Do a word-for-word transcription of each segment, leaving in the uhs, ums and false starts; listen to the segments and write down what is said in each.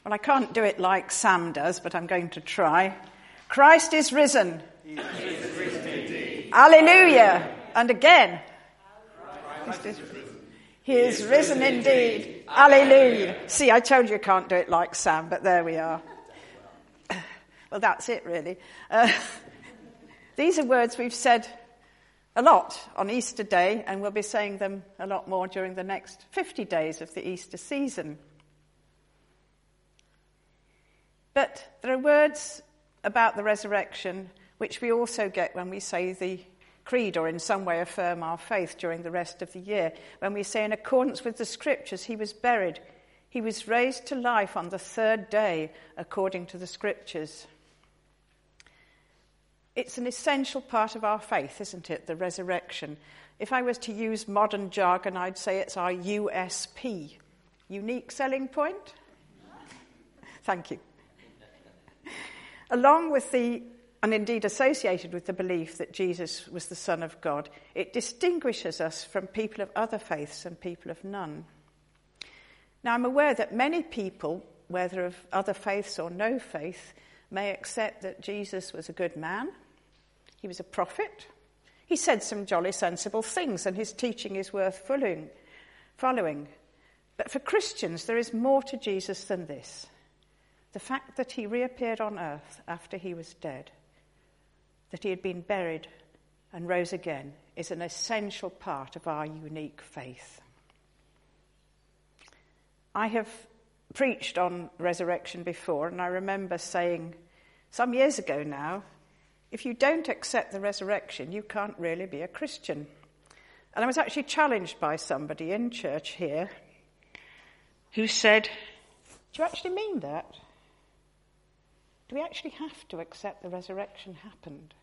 Well, I can't do it like Sam does, but I'm going to try. Christ is risen. He is risen indeed. Alleluia. And again. Christ is risen. He is risen indeed. Alleluia. See, I told you I can't do it like Sam, but there we are. Well, that's it, really. Uh, these are words we've said a lot on Easter Day, and we'll be saying them a lot more during the next fifty days of the Easter season. But there are words about the resurrection which we also get when we say the creed or in some way affirm our faith during the rest of the year. When we say in accordance with the scriptures, he was buried, he was raised to life on the third day according to the scriptures. It's an essential part of our faith, isn't it, the resurrection? If I was to use modern jargon, I'd say it's our U S P, unique selling point. Thank you. Along with the, and indeed associated with the belief that Jesus was the Son of God, it distinguishes us from people of other faiths and people of none. Now, I'm aware that many people, whether of other faiths or no faith, may accept that Jesus was a good man. He was a prophet. He said some jolly sensible things, and his teaching is worth following. following. But for Christians, there is more to Jesus than this. The fact that he reappeared on earth after he was dead, that he had been buried and rose again, is an essential part of our unique faith. I have preached on resurrection before, and I remember saying some years ago now, if you don't accept the resurrection, you can't really be a Christian. And I was actually challenged by somebody in church here who said, do you actually mean that? Do we actually have to accept the resurrection happened?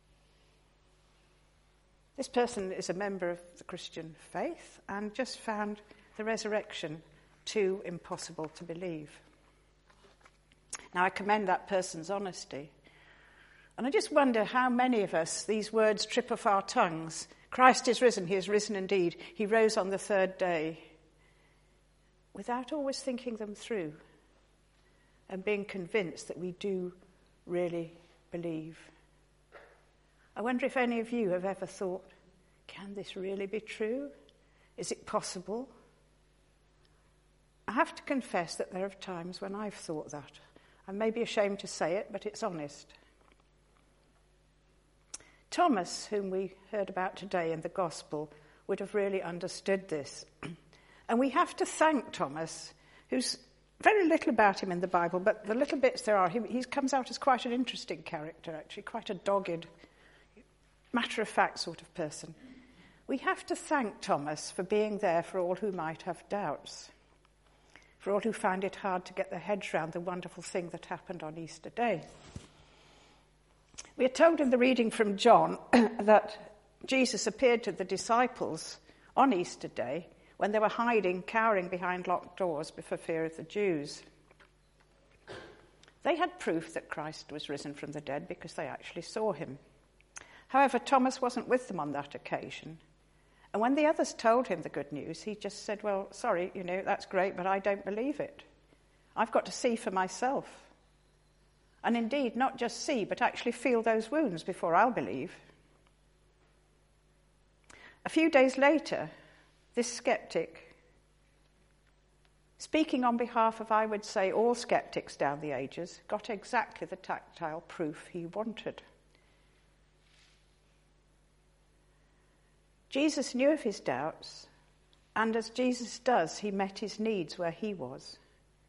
This person is a member of the Christian faith and just found the resurrection too impossible to believe. Now, I commend that person's honesty. And I just wonder how many of us, these words trip off our tongues. Christ is risen, he is risen indeed. He rose on the third day, without always thinking them through and being convinced that we do really believe. I wonder if any of you have ever thought, can this really be true? Is it possible? I have to confess that there are times when I've thought that. I may be ashamed to say it, but it's honest. Thomas, whom we heard about today in the Gospel, would have really understood this. And we have to thank Thomas, who's very little about him in the Bible, but the little bits there are, he, he comes out as quite an interesting character, actually, quite a dogged, matter-of-fact sort of person. We have to thank Thomas for being there for all who might have doubts, for all who find it hard to get their heads around the wonderful thing that happened on Easter Day. We are told in the reading from John that Jesus appeared to the disciples on Easter Day when they were hiding, cowering behind locked doors for fear of the Jews. They had proof that Christ was risen from the dead because they actually saw him. However, Thomas wasn't with them on that occasion. And when the others told him the good news, he just said, well, sorry, you know, that's great, but I don't believe it. I've got to see for myself. And indeed, not just see, but actually feel those wounds before I'll believe. A few days later, this skeptic, speaking on behalf of, I would say, all skeptics down the ages, got exactly the tactile proof he wanted. Jesus knew of his doubts, and as Jesus does, he met his needs where he was.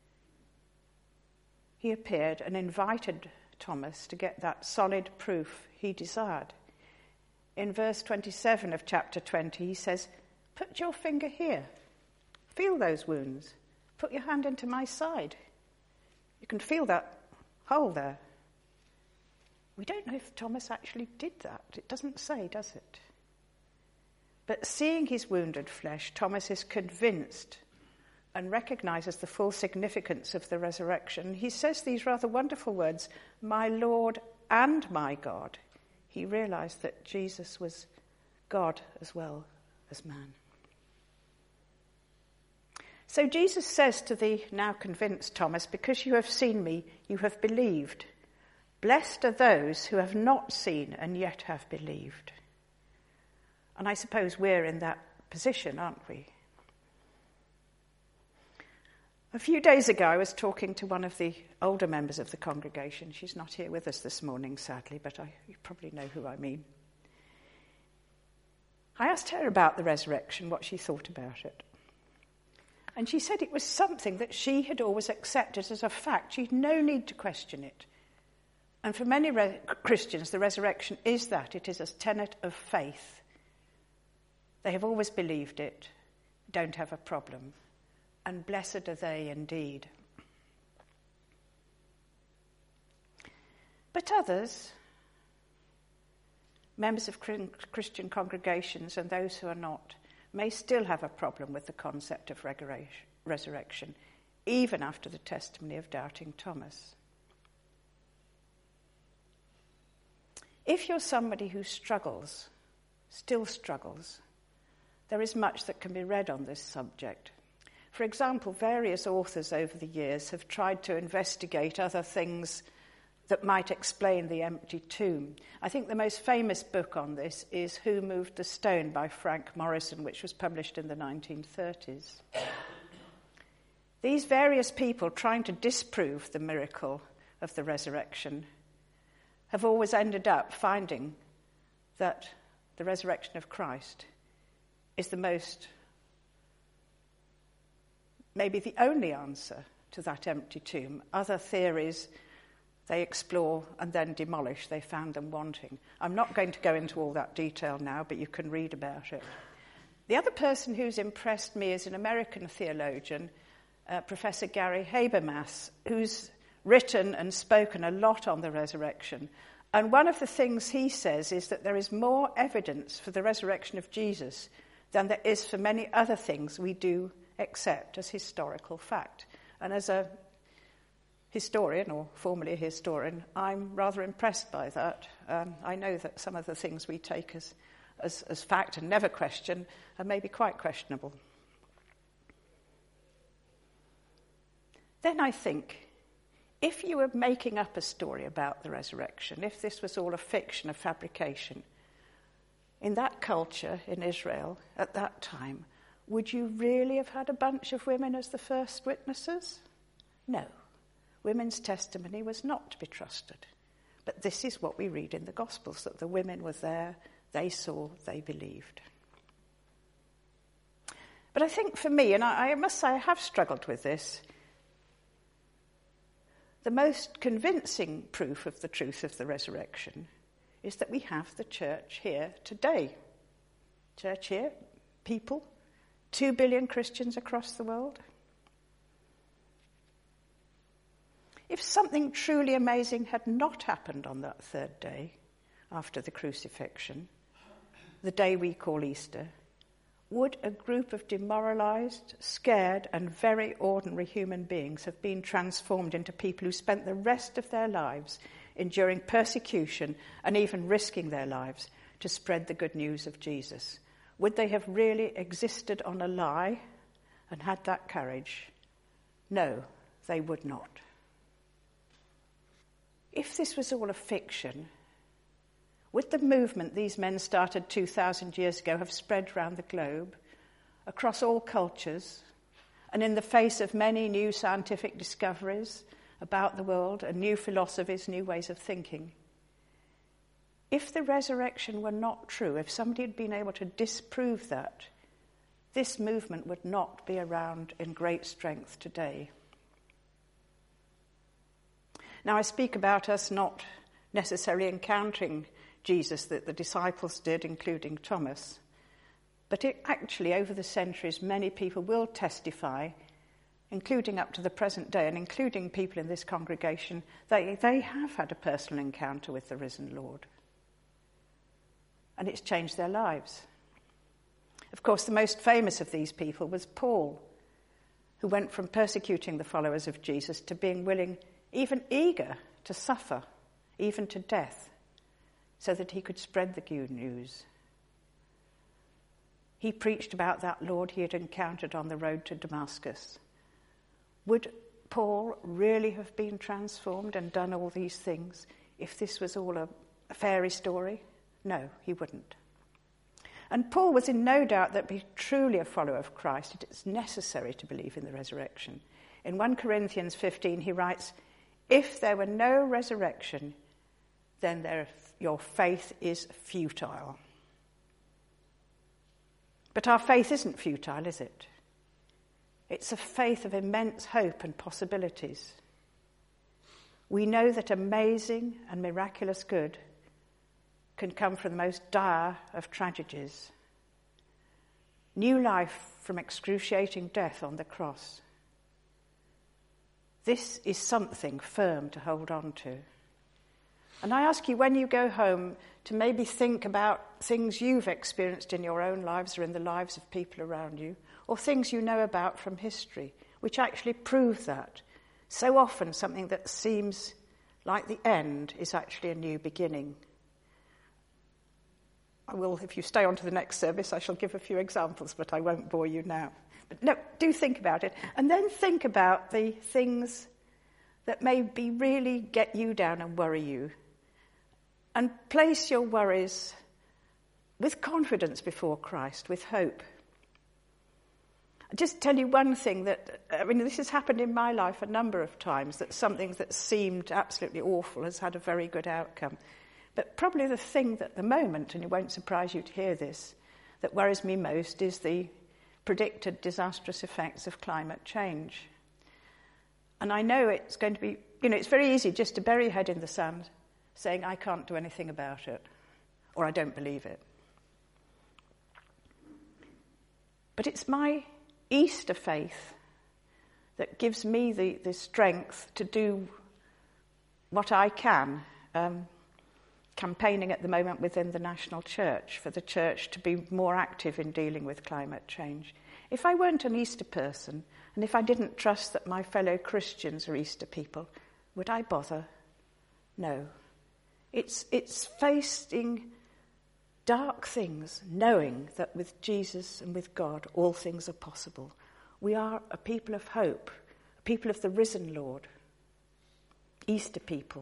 He appeared and invited Thomas to get that solid proof he desired. In verse twenty-seven of chapter twenty, he says, put your finger here. Feel those wounds. Put your hand into my side. You can feel that hole there. We don't know if Thomas actually did that. It doesn't say, does it? But seeing his wounded flesh, Thomas is convinced and recognizes the full significance of the resurrection. He says these rather wonderful words, my Lord and my God. He realized that Jesus was God as well as man. So Jesus says to the now convinced Thomas, because you have seen me, you have believed. Blessed are those who have not seen and yet have believed. And I suppose we're in that position, aren't we? A few days ago, I was talking to one of the older members of the congregation. She's not here with us this morning, sadly, but I, you probably know who I mean. I asked her about the resurrection, what she thought about it. And she said it was something that she had always accepted as a fact. She had no need to question it. And for many re- Christians, the resurrection is that. It is a tenet of faith. They have always believed it, don't have a problem. And blessed are they indeed. But others, members of Christian congregations and those who are not, may still have a problem with the concept of resurrection, even after the testimony of doubting Thomas. If you're somebody who struggles, still struggles, there is much that can be read on this subject. For example, various authors over the years have tried to investigate other things that might explain the empty tomb. I think the most famous book on this is Who Moved the Stone by Frank Morrison, which was published in the nineteen thirties. These various people trying to disprove the miracle of the resurrection have always ended up finding that the resurrection of Christ is the most, maybe the only answer to that empty tomb. Other theories they explore and then demolish. They found them wanting. I'm not going to go into all that detail now, but you can read about it. The other person who's impressed me is an American theologian, uh, Professor Gary Habermas, who's written and spoken a lot on the resurrection. And one of the things he says is that there is more evidence for the resurrection of Jesus than there is for many other things we do accept as historical fact. And as a historian, or formerly a historian, I'm rather impressed by that. Um, I know that some of the things we take as, as, as fact and never question are maybe quite questionable. Then I think, if you were making up a story about the resurrection, if this was all a fiction, a fabrication, in that culture, in Israel, at that time, would you really have had a bunch of women as the first witnesses? No. Women's testimony was not to be trusted. But this is what we read in the Gospels, that the women were there, they saw, they believed. But I think for me, and I, I must say I have struggled with this, the most convincing proof of the truth of the resurrection is that we have the church here today. Church here, people, two billion Christians across the world. If something truly amazing had not happened on that third day after the crucifixion, the day we call Easter, would a group of demoralized, scared, and very ordinary human beings have been transformed into people who spent the rest of their lives enduring persecution and even risking their lives to spread the good news of Jesus? Would they have really existed on a lie and had that courage? No, they would not. If this was all a fiction, would the movement these men started two thousand years ago have spread around the globe, across all cultures, and in the face of many new scientific discoveries about the world and new philosophies, new ways of thinking? If the resurrection were not true, if somebody had been able to disprove that, this movement would not be around in great strength today. Now, I speak about us not necessarily encountering Jesus that the disciples did, including Thomas. But it actually, over the centuries, many people will testify, including up to the present day, and including people in this congregation, they, they have had a personal encounter with the risen Lord. And it's changed their lives. Of course, the most famous of these people was Paul, who went from persecuting the followers of Jesus to being willing, even eager, to suffer, even to death, so that he could spread the good news. He preached about that Lord he had encountered on the road to Damascus. Would Paul really have been transformed and done all these things if this was all a, a fairy story? No, he wouldn't. And Paul was in no doubt that to be truly a follower of Christ, it is necessary to believe in the resurrection. In First Corinthians fifteen, he writes, "If there were no resurrection, then there, your faith is futile." But our faith isn't futile, is it? It's a faith of immense hope and possibilities. We know that amazing and miraculous good can come from the most dire of tragedies. New life from excruciating death on the cross. This is something firm to hold on to. And I ask you, when you go home, to maybe think about things you've experienced in your own lives or in the lives of people around you, or things you know about from history, which actually prove that. So often something that seems like the end is actually a new beginning. I will, if you stay on to the next service, I shall give a few examples, but I won't bore you now. But no, do think about it. And then think about the things that maybe really get you down and worry you. And place your worries with confidence before Christ, with hope. I'll just tell you one thing that, I mean, this has happened in my life a number of times, that something that seemed absolutely awful has had a very good outcome. But probably the thing that at the moment, and it won't surprise you to hear this, that worries me most is the predicted disastrous effects of climate change. And I know it's going to be, you know, it's very easy just to bury your head in the sand, saying, I can't do anything about it, or I don't believe it. But it's my Easter faith that gives me the, the strength to do what I can, um, campaigning at the moment within the National Church for the church to be more active in dealing with climate change. If I weren't an Easter person, and if I didn't trust that my fellow Christians are Easter people, would I bother? No. It's, it's facing dark things, knowing that with Jesus and with God, all things are possible. We are a people of hope, a people of the risen Lord, Easter people.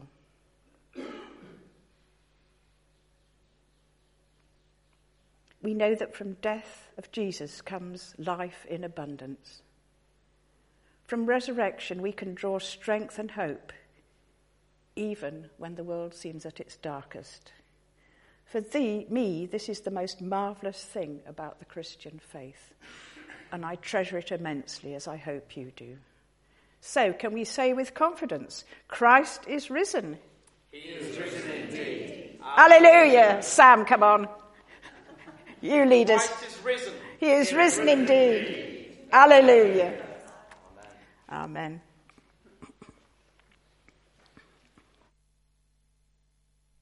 We know that from death of Jesus comes life in abundance. From resurrection, we can draw strength and hope, even when the world seems at its darkest. For thee, me, this is the most marvellous thing about the Christian faith, and I treasure it immensely, as I hope you do. So, can we say with confidence, Christ is risen? He is risen indeed. Hallelujah! Sam, come on. You lead us. Christ is risen. He is risen indeed. Hallelujah. Amen.